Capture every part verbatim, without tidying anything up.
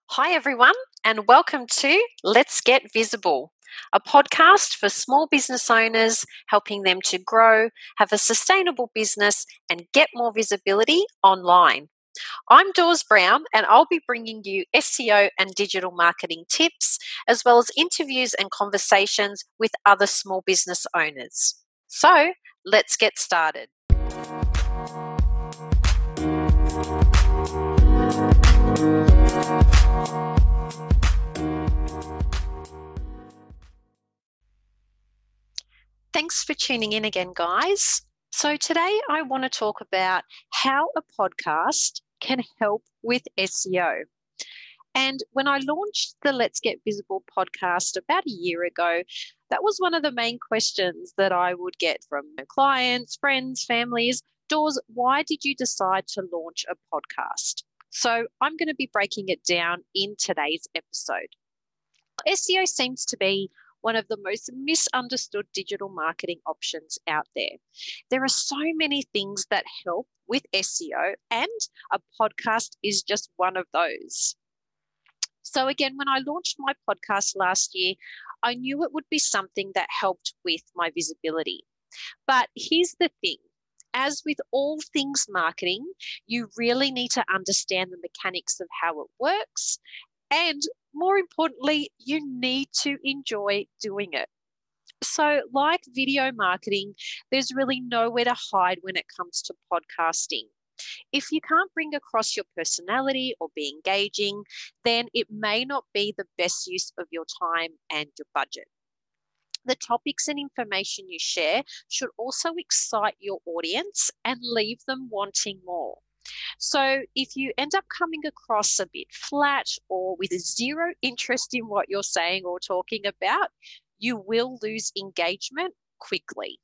Hi, everyone, and welcome to Let's Get Visible, a podcast for small business owners, helping them to grow, have a sustainable business, and get more visibility online. I'm Dawes Brown, and I'll be bringing you S E O and digital marketing tips, as well as interviews and conversations with other small business owners. So, let's get started. Thanks for tuning in again, guys. So today I want to talk about how a podcast can help with S E O. And when I launched the Let's Get Visible podcast about a year ago, that was one of the main questions that I would get from clients, friends, families. Dawes, why did you decide to launch a podcast? So I'm going to be breaking it down in today's episode. S E O seems to be one of the most misunderstood digital marketing options out there. There are so many things that help with S E O, and a podcast is just one of those. So again, when I launched my podcast last year, I knew it would be something that helped with my visibility. But here's the thing. As with all things marketing, you really need to understand the mechanics of how it works. And more importantly, you need to enjoy doing it. So, like video marketing, there's really nowhere to hide when it comes to podcasting. If you can't bring across your personality or be engaging, then it may not be the best use of your time and your budget. The topics and information you share should also excite your audience and leave them wanting more. So if you end up coming across a bit flat or with zero interest in what you're saying or talking about, you will lose engagement quickly.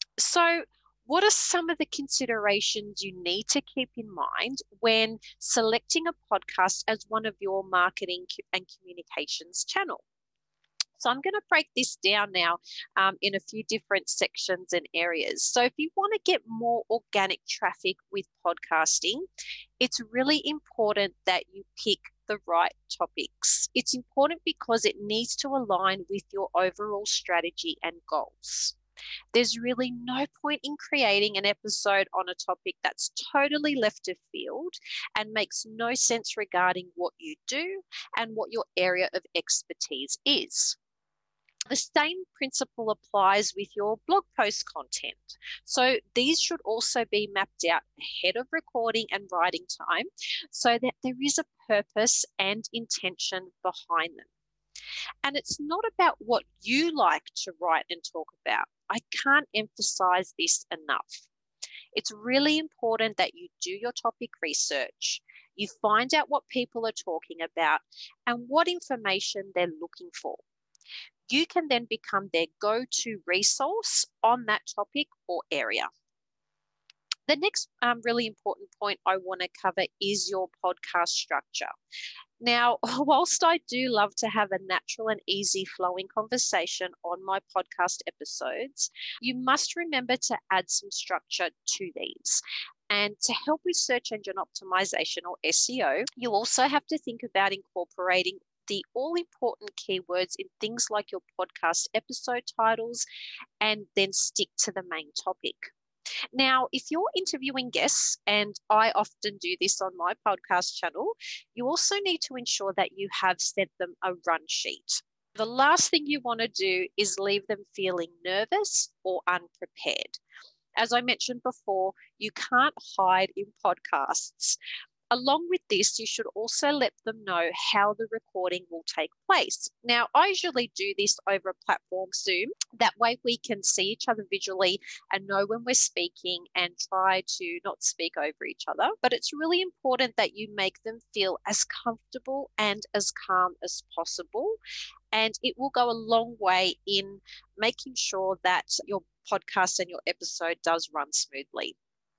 So what are some of the considerations you need to keep in mind when selecting a podcast as one of your marketing and communications channel? So I'm going to break this down now um, in a few different sections and areas. So if you want to get more organic traffic with podcasting, it's really important that you pick the right topics. It's important because it needs to align with your overall strategy and goals. There's really no point in creating an episode on a topic that's totally left of field and makes no sense regarding what you do and what your area of expertise is. The same principle applies with your blog post content. So these should also be mapped out ahead of recording and writing time so that there is a purpose and intention behind them. And it's not about what you like to write and talk about. I can't emphasize this enough. It's really important that you do your topic research. You find out what people are talking about and what information they're looking for. You can then become their go-to resource on that topic or area. The next um, really important point I want to cover is your podcast structure. Now, whilst I do love to have a natural and easy flowing conversation on my podcast episodes, you must remember to add some structure to these. And to help with search engine optimization or S E O, you also have to think about incorporating the all-important keywords in things like your podcast episode titles and then stick to the main topic. Now, if you're interviewing guests, and I often do this on my podcast channel, you also need to ensure that you have sent them a run sheet. The last thing you want to do is leave them feeling nervous or unprepared. As I mentioned before, you can't hide in podcasts. Along with this, you should also let them know how the recording will take place. Now, I usually do this over a platform, Zoom. That way we can see each other visually and know when we're speaking and try to not speak over each other. But it's really important that you make them feel as comfortable and as calm as possible. And it will go a long way in making sure that your podcast and your episode does run smoothly.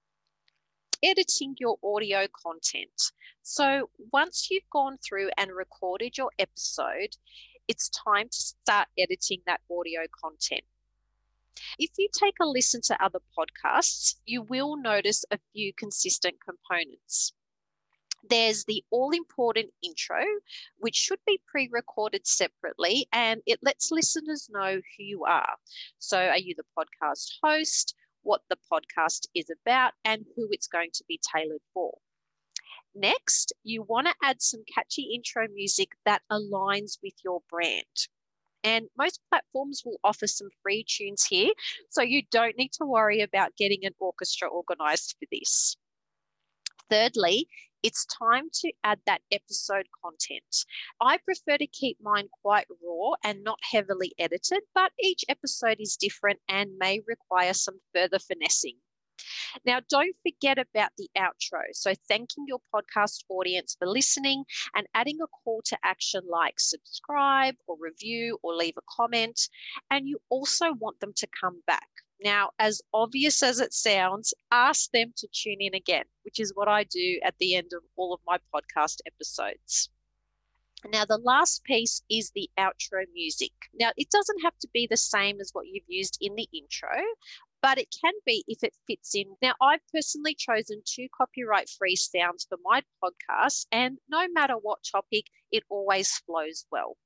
Editing your audio content. So once you've gone through and recorded your episode, it's time to start editing that audio content. If you take a listen to other podcasts, you will notice a few consistent components. There's the all-important intro, which should be pre-recorded separately, and it lets listeners know who you are. So are you the podcast host, what the podcast is about, and who it's going to be tailored for? Next, you want to add some catchy intro music that aligns with your brand. And most platforms will offer some free tunes here, so you don't need to worry about getting an orchestra organized for this. Thirdly, it's time to add that episode content. I prefer to keep mine quite raw and not heavily edited, but each episode is different and may require some further finessing. Now, don't forget about the outro. So thanking your podcast audience for listening and adding a call to action like subscribe or review or leave a comment. And you also want them to come back. Now, as obvious as it sounds, ask them to tune in again, which is what I do at the end of all of my podcast episodes. Now, the last piece is the outro music. Now, it doesn't have to be the same as what you've used in the intro, but it can be if it fits in. Now, I've personally chosen two copyright-free sounds for my podcast, and no matter what topic, it always flows well.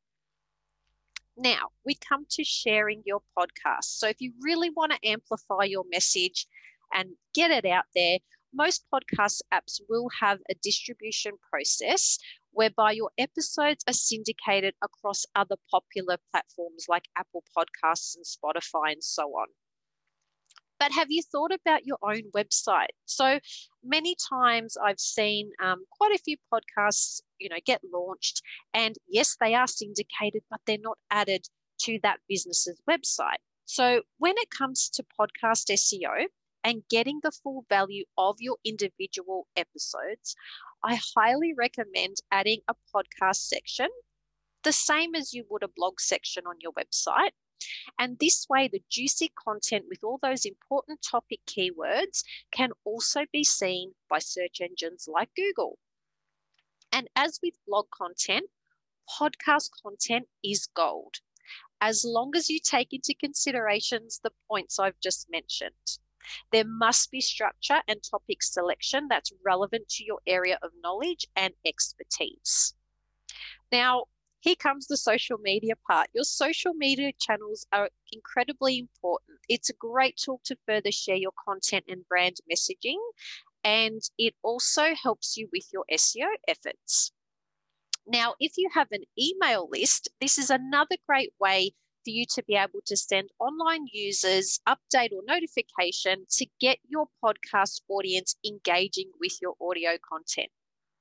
Now, we come to sharing your podcast. So if you really want to amplify your message and get it out there, most podcast apps will have a distribution process whereby your episodes are syndicated across other popular platforms like Apple Podcasts and Spotify and so on. But have you thought about your own website? So many times I've seen um, quite a few podcasts, you know, get launched, and yes, they are syndicated, but they're not added to that business's website. So when it comes to podcast S E O and getting the full value of your individual episodes, I highly recommend adding a podcast section, the same as you would a blog section on your website. And this way, the juicy content with all those important topic keywords can also be seen by search engines like Google. And as with blog content, podcast content is gold, as long as you take into considerations the points I've just mentioned. There must be structure and topic selection that's relevant to your area of knowledge and expertise. Now, here comes the social media part. Your social media channels are incredibly important. It's a great tool to further share your content and brand messaging, and it also helps you with your S E O efforts. Now, if you have an email list, this is another great way for you to be able to send online users update or notification to get your podcast audience engaging with your audio content.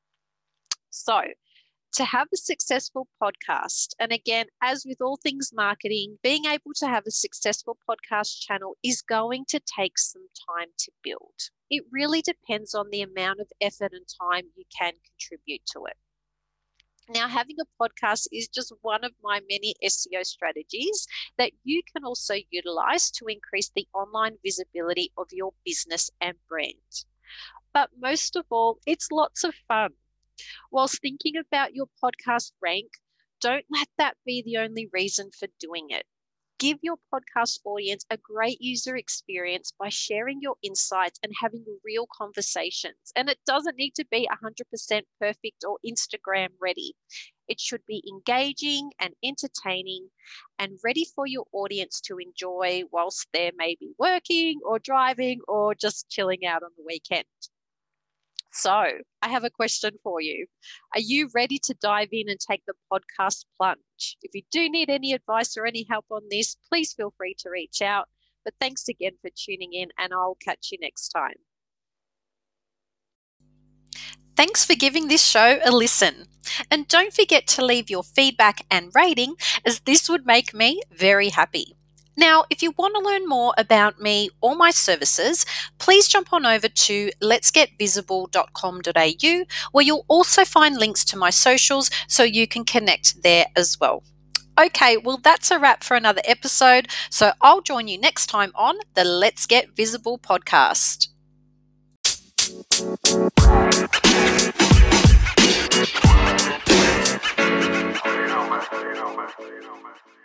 So, to have a successful podcast, and again, as with all things marketing, being able to have a successful podcast channel is going to take some time to build. It really depends on the amount of effort and time you can contribute to it. Now, having a podcast is just one of my many S E O strategies that you can also utilize to increase the online visibility of your business and brand. But most of all, it's lots of fun. Whilst thinking about your podcast rank, don't let that be the only reason for doing it. Give your podcast audience a great user experience by sharing your insights and having real conversations. And it doesn't need to be one hundred percent perfect or Instagram ready. It should be engaging and entertaining and ready for your audience to enjoy whilst they're maybe working or driving or just chilling out on the weekend. So I have a question for you. Are you ready to dive in and take the podcast plunge? If you do need any advice or any help on this, please feel free to reach out. But thanks again for tuning in, and I'll catch you next time. Thanks for giving this show a listen. And don't forget to leave your feedback and rating, as this would make me very happy. Now, if you want to learn more about me or my services, please jump on over to lets get visible dot com dot a u, where you'll also find links to my socials so you can connect there as well. Okay, well, that's a wrap for another episode, so I'll join you next time on the Let's Get Visible podcast. You know, man. You know, man. You know, man.